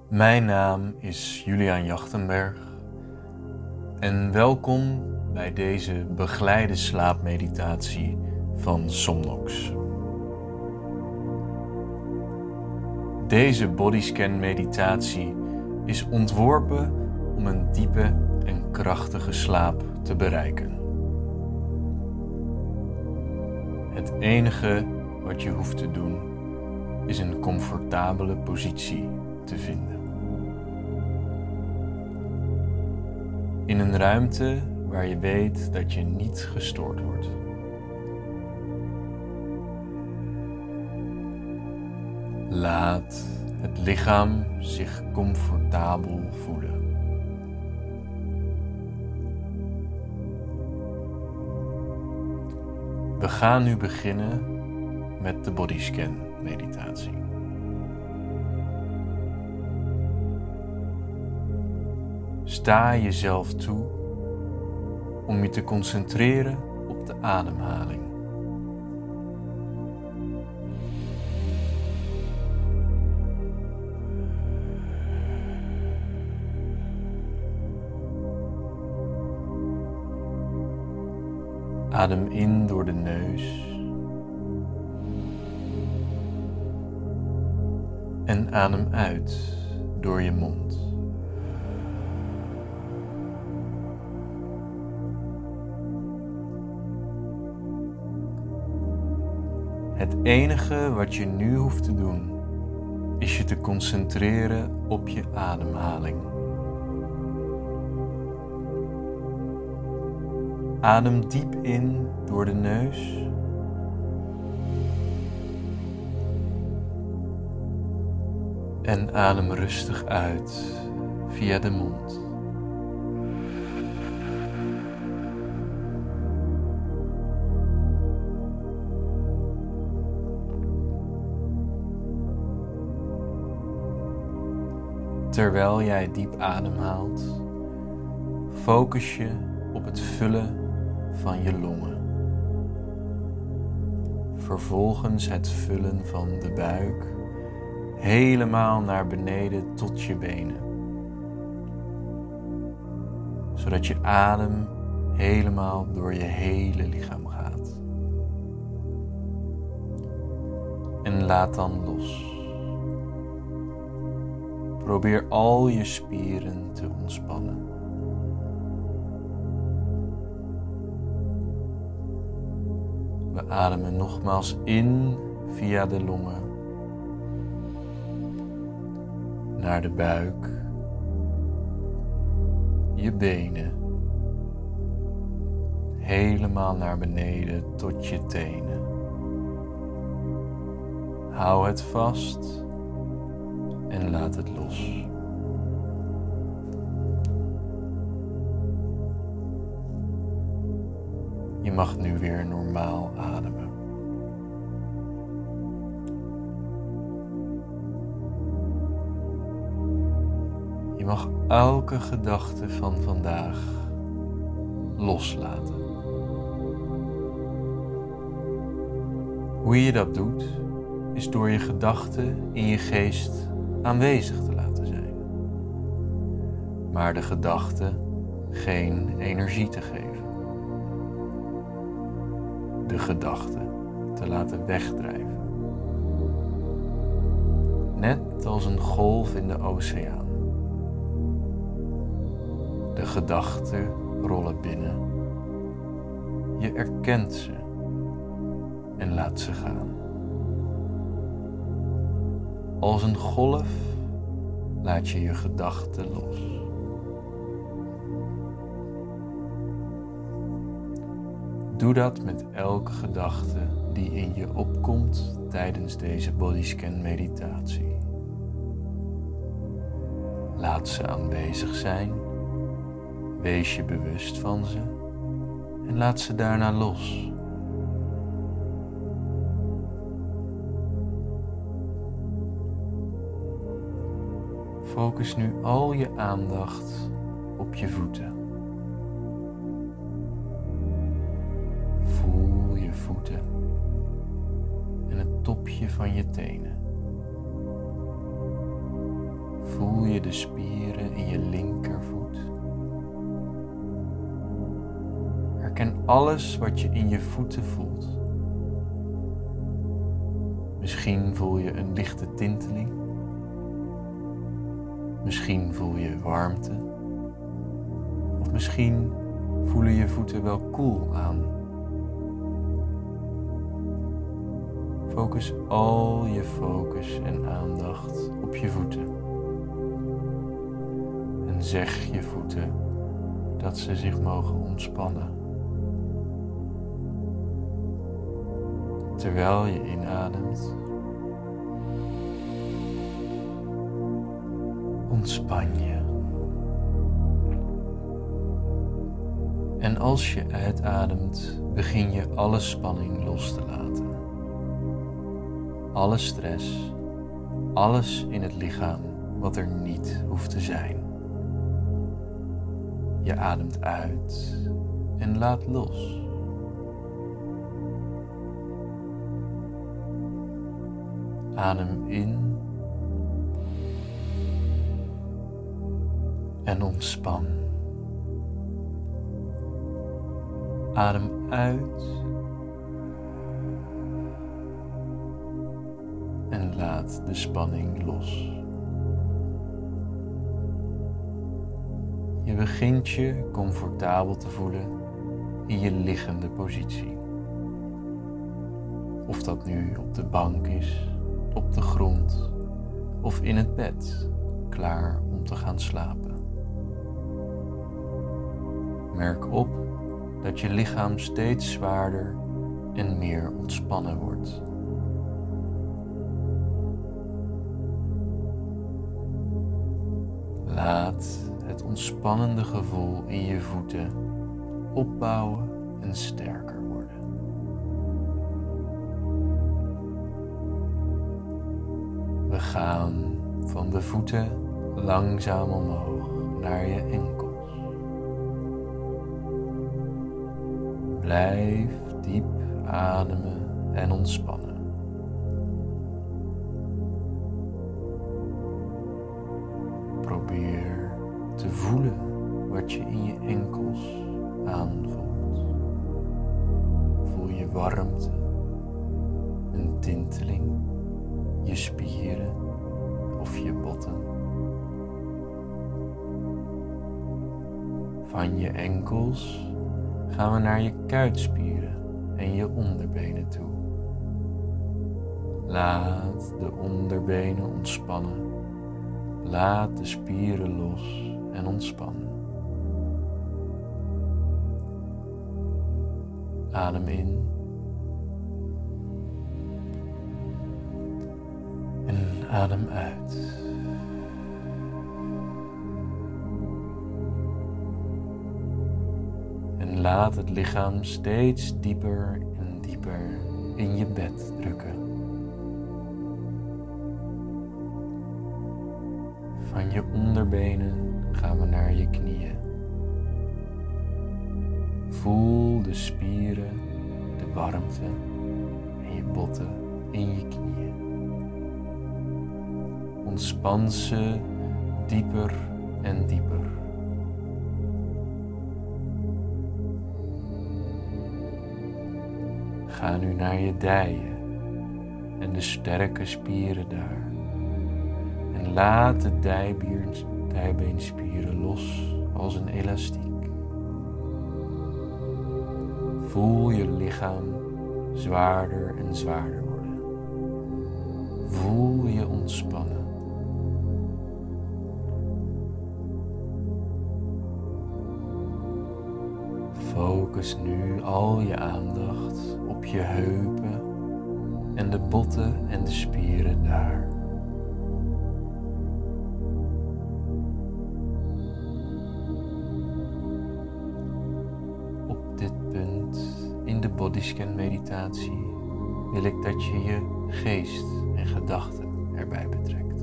Mijn naam is Julian Jachtenberg en welkom bij deze begeleide slaapmeditatie van Somnox. Deze bodyscan meditatie is ontworpen om een diepe en krachtige slaap te bereiken. Het enige wat je hoeft te doen is een comfortabele positie te vinden. In een ruimte waar je weet dat je niet gestoord wordt. Laat het lichaam zich comfortabel voelen. We gaan nu beginnen met de bodyscan meditatie. Sta jezelf toe om je te concentreren op de ademhaling. Adem in door de neus en adem uit door je mond. Het enige wat je nu hoeft te doen is je te concentreren op je ademhaling. Adem diep in door de neus en adem rustig uit via de mond. Terwijl jij diep ademhaalt, focus je op het vullen van je longen. Vervolgens het vullen van de buik, helemaal naar beneden tot je benen. Zodat je adem helemaal door je hele lichaam gaat. En laat dan los. Probeer al je spieren te ontspannen. We ademen nogmaals in via de longen, naar de buik, je benen, helemaal naar beneden tot je tenen. Hou het vast en laat het los. Je mag nu weer normaal ademen. Je mag elke gedachte van vandaag loslaten. Hoe je dat doet, is door je gedachten in je geest aanwezig te laten zijn, maar de gedachte geen energie te geven. De gedachte te laten wegdrijven. Net als een golf in de oceaan. De gedachten rollen binnen. Je erkent ze en laat ze gaan. Als een golf laat je je gedachten los. Doe dat met elke gedachte die in je opkomt tijdens deze bodyscan meditatie. Laat ze aanwezig zijn, wees je bewust van ze en laat ze daarna los. Focus nu al je aandacht op je voeten. Voel je voeten en het topje van je tenen. voel je de spieren in je linkervoet. Herken alles wat je in je voeten voelt. Misschien voel je een lichte tinteling. Misschien voel je warmte. Of misschien voelen je voeten wel koel aan. Focus al je focus en aandacht op je voeten. En zeg je voeten dat ze zich mogen ontspannen. Terwijl je inademt, ontspan je. En als je uitademt, begin je alle spanning los te laten. Alle stress, alles in het lichaam wat er niet hoeft te zijn. Je ademt uit en laat los. Adem in en ontspan. Adem uit en laat de spanning los. Je begint je comfortabel te voelen in je liggende positie. Of dat nu op de bank is, op de grond of in het bed, klaar om te gaan slapen. Merk op dat je lichaam steeds zwaarder en meer ontspannen wordt. Laat het ontspannende gevoel in je voeten opbouwen en sterker worden. We gaan van de voeten langzaam omhoog naar je enkels. Blijf diep ademen en ontspannen. Probeer te voelen wat je in je enkels aanvoelt. Voel je warmte, een tinteling, je spieren of je botten. Van je enkels gaan we naar je kuitspieren en je onderbenen toe. Laat de onderbenen ontspannen. Laat de spieren los en ontspannen. Adem in. En adem uit. En laat het lichaam steeds dieper en dieper in je bed drukken. Van je onderbenen gaan we naar je knieën. Voel de spieren, de warmte en je botten in je knieën. Ontspan ze dieper en dieper. Ga nu naar je dijen en de sterke spieren daar. En laat de dijbeenspieren los als een elastiek. Voel je lichaam zwaarder en zwaarder worden. Voel je ontspannen. Focus nu al je aandacht op je heupen en de botten en de spieren daar. Op dit punt in de bodyscan meditatie wil ik dat je je geest en gedachten erbij betrekt.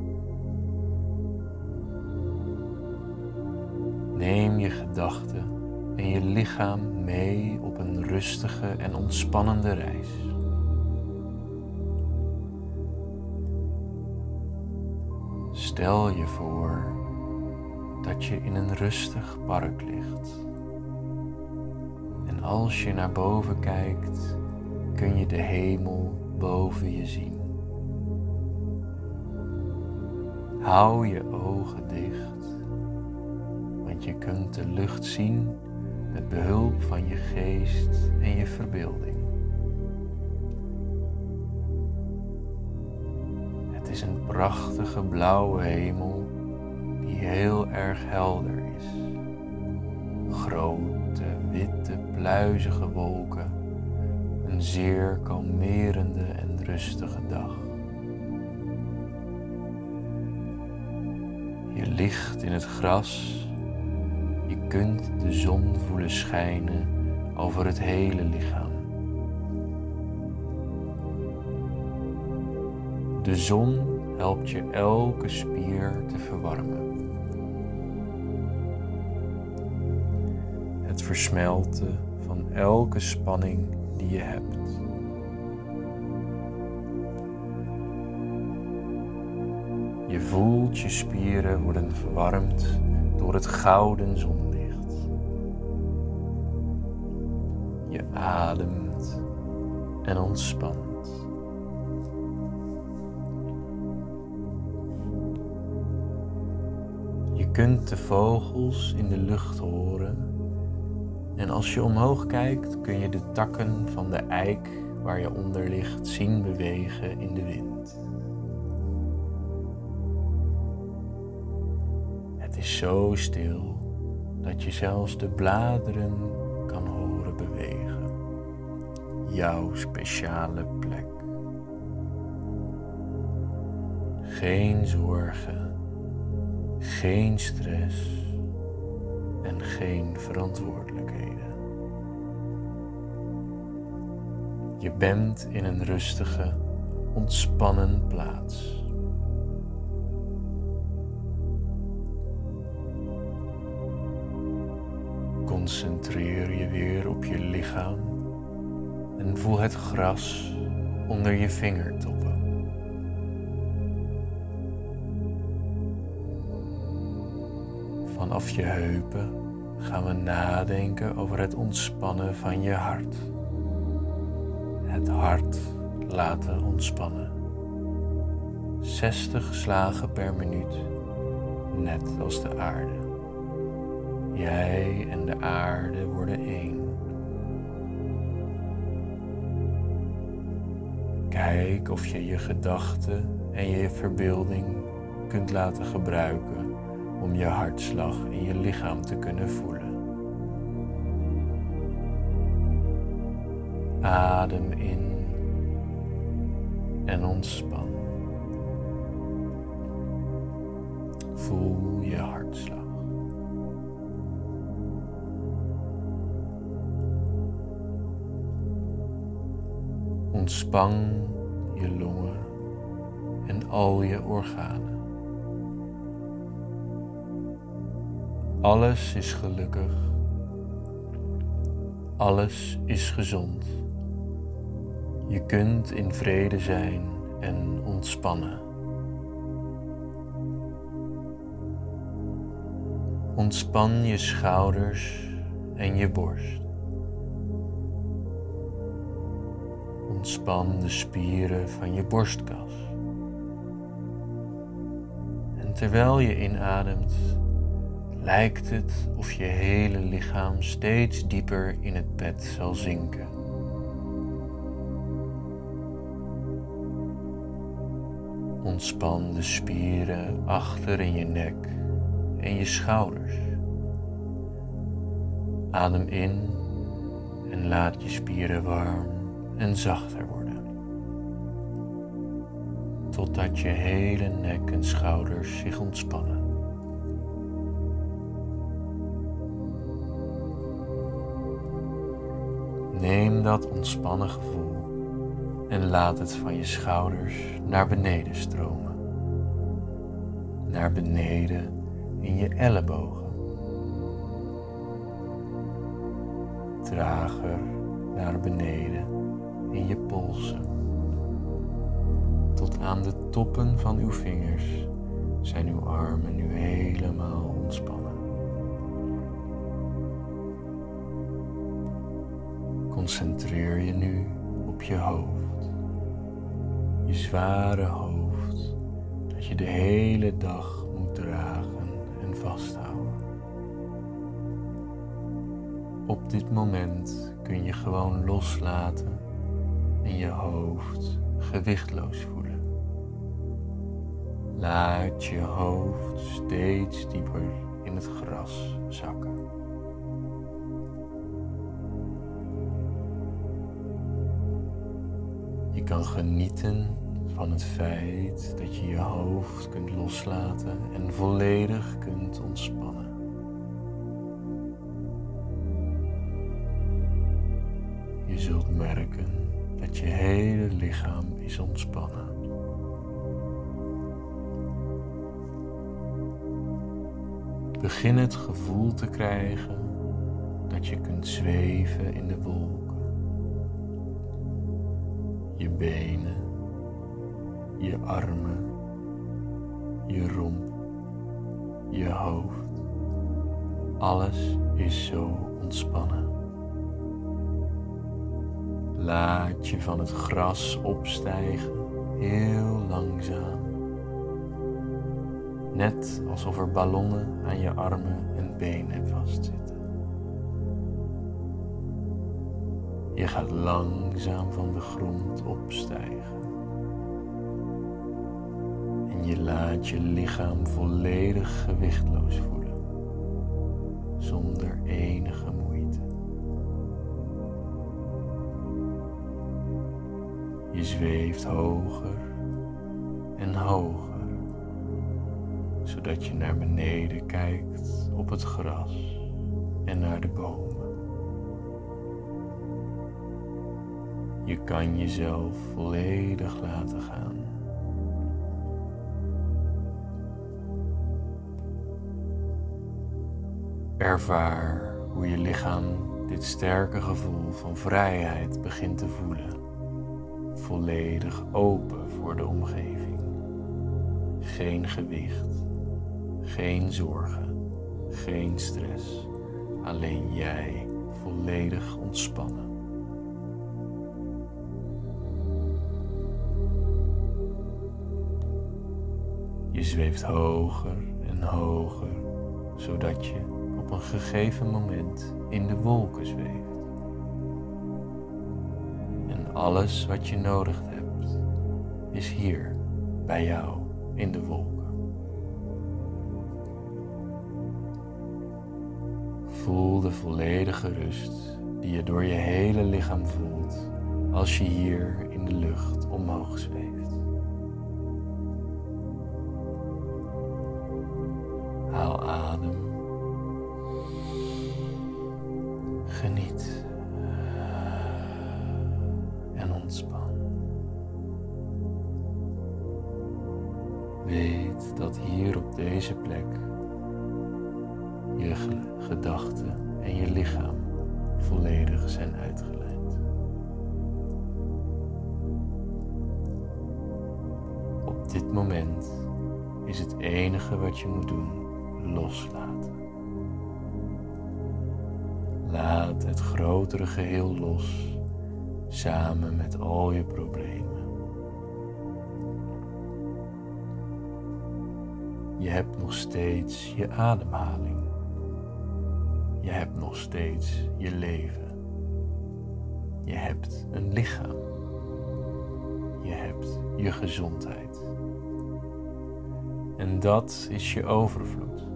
Neem je gedachten en je lichaam mee op een rustige en ontspannende reis. Stel je voor dat je in een rustig park ligt. En als je naar boven kijkt, kun je de hemel boven je zien. Hou je ogen dicht, want je kunt de lucht zien met behulp van je geest en je verbeelding. Het is een prachtige blauwe hemel die heel erg helder is. Grote, witte, pluizige wolken, een zeer kalmerende en rustige dag. Je ligt in het gras, je kunt de zon voelen schijnen over het hele lichaam. De zon helpt je elke spier te verwarmen. Het versmelten van elke spanning die je hebt. Je voelt je spieren worden verwarmd door het gouden zonlicht. Je ademt en ontspant. Je kunt de vogels in de lucht horen en als je omhoog kijkt kun je de takken van de eik waar je onder ligt zien bewegen in de wind. Het is zo stil dat je zelfs de bladeren kan horen bewegen. Jouw speciale plek. Geen zorgen, geen stress en geen verantwoordelijkheden. Je bent in een rustige, ontspannen plaats. Concentreer je weer op je lichaam en voel het gras onder je vingertoppen. Vanaf je heupen gaan we nadenken over het ontspannen van je hart. Het hart laten ontspannen. 60 slagen per minuut, net als de aarde. Jij en de aarde worden één. Kijk of je je gedachten en je verbeelding kunt laten gebruiken om je hartslag in je lichaam te kunnen voelen. Adem in en ontspan. Voel je hartslag. Ontspan je longen en al je organen. Alles is gelukkig. Alles is gezond. Je kunt in vrede zijn en ontspannen. Ontspan je schouders en je borst. Ontspan de spieren van je borstkas. En terwijl je inademt, lijkt het of je hele lichaam steeds dieper in het bed zal zinken. Ontspan de spieren achter in je nek en je schouders. Adem in en laat je spieren warm en zachter worden. Totdat je hele nek en schouders zich ontspannen. Neem dat ontspannen gevoel en laat het van je schouders naar beneden stromen. Naar beneden in je ellebogen. Trager naar beneden in je polsen. Tot aan de toppen van uw vingers zijn uw armen nu helemaal ontspannen. Concentreer je nu op je hoofd. Je zware hoofd dat je de hele dag moet dragen en vasthouden. Op dit moment kun je gewoon loslaten en je hoofd gewichtloos voelen. Laat je hoofd steeds dieper in het gras zakken. Je kan genieten van het feit dat je je hoofd kunt loslaten en volledig kunt ontspannen. Je zult merken dat je hele lichaam is ontspannen. Begin het gevoel te krijgen dat je kunt zweven in de wolken. Je benen, je armen, je romp, je hoofd. Alles is zo ontspannen. Laat je van het gras opstijgen, heel langzaam. Net alsof er ballonnen aan je armen en benen vastzitten. Je gaat langzaam van de grond opstijgen. En je laat je lichaam volledig gewichtloos voelen, zonder enige moeite. Je zweeft hoger en hoger, zodat je naar beneden kijkt op het gras en naar de bomen. Je kan jezelf volledig laten gaan. Ervaar hoe je lichaam dit sterke gevoel van vrijheid begint te voelen. Volledig open voor de omgeving. Geen gewicht, geen zorgen, geen stress. Alleen jij volledig ontspannen. Je zweeft hoger en hoger, zodat je op een gegeven moment in de wolken zweeft. En alles wat je nodig hebt, is hier bij jou in de wolken. Voel de volledige rust die je door je hele lichaam voelt als je hier in de lucht omhoog zweeft. Haal adem. Geniet. En ontspan. Weet dat hier op deze plek je gedachten en je lichaam volledig zijn uitgeleid. Op dit moment is het enige wat je moet doen loslaten. Laat het grotere geheel los, samen met al je problemen. Je hebt nog steeds je ademhaling. Je hebt nog steeds je leven. Je hebt een lichaam. Je hebt je gezondheid. En dat is je overvloed.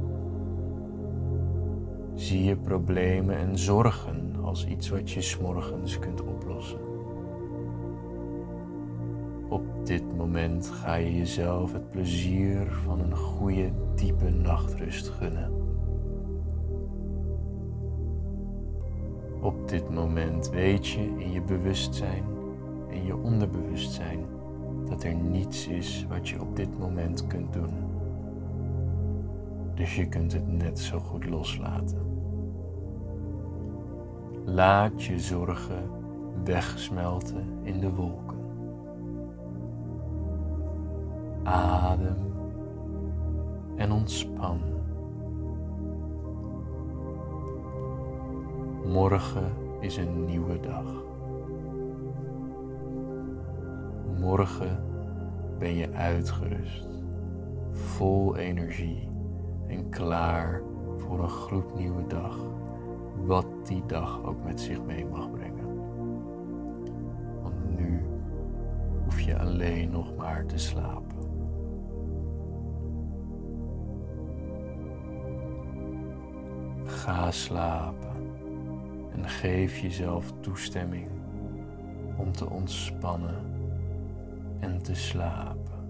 Zie je problemen en zorgen als iets wat je 's morgens kunt oplossen. Op dit moment ga je jezelf het plezier van een goede, diepe nachtrust gunnen. Op dit moment weet je in je bewustzijn en je onderbewustzijn dat er niets is wat je op dit moment kunt doen. Dus je kunt het net zo goed loslaten. Laat je zorgen wegsmelten in de wolken. Adem en ontspan. Morgen is een nieuwe dag. Morgen ben je uitgerust, vol energie en klaar voor een gloednieuwe dag, wat die dag ook met zich mee mag brengen. Want nu hoef je alleen nog maar te slapen. Ga slapen en geef jezelf toestemming om te ontspannen en te slapen.